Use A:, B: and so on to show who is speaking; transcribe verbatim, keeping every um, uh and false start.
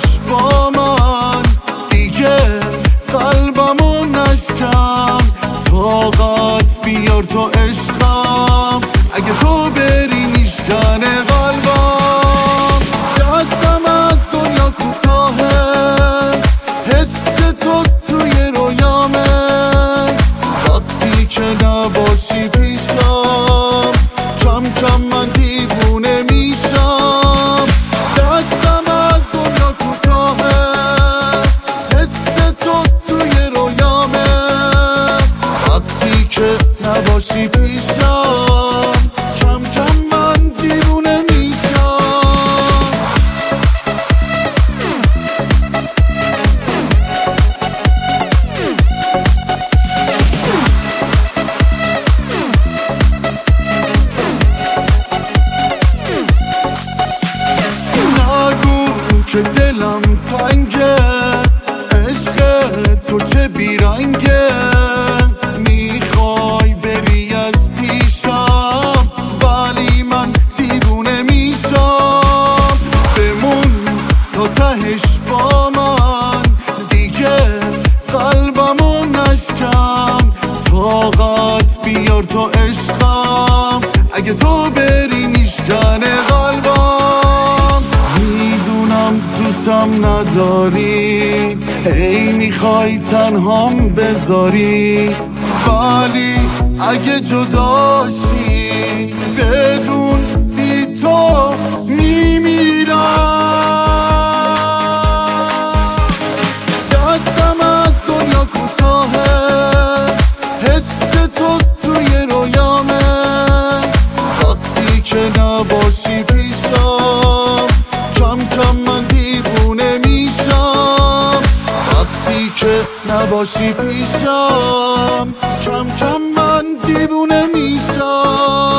A: تهش با من دیگه قلبمو نشکن. طاقت بیار تو عشقم، اگه تو بری میشکنه قلبم. دستم از دنیا کوتاهه، حس تو توی رویامه. وقتی که نباشی پیشم کم کم من دیوونه میشم. دستم از دنیا کوتاهه، حس تو توی رویامه. وقتی که نباشی پیشم کم کم من دیوونه میشم. که دلم تنگه، عشق تو چه بیرنگه. میخوای بری از پیشم ولی من دیوونه میشم. بمون تا تهش با من دیگه قلبمو نشکن. طاقت بیار تو عشقم، اگه تو بری میشکنه قلبم. میدونم دوستم نداری، هی میخوای تنهام بذاری، ولی اگه جداشی بدون بی تو میمیرم. دستم از دنیا کوتاهه، حس تو توی رویامه. وقتی که نباشی پیشم کم کم من دیوونه میشم. وقتی که نباشی پیشم کم کم من دیوونه میشم.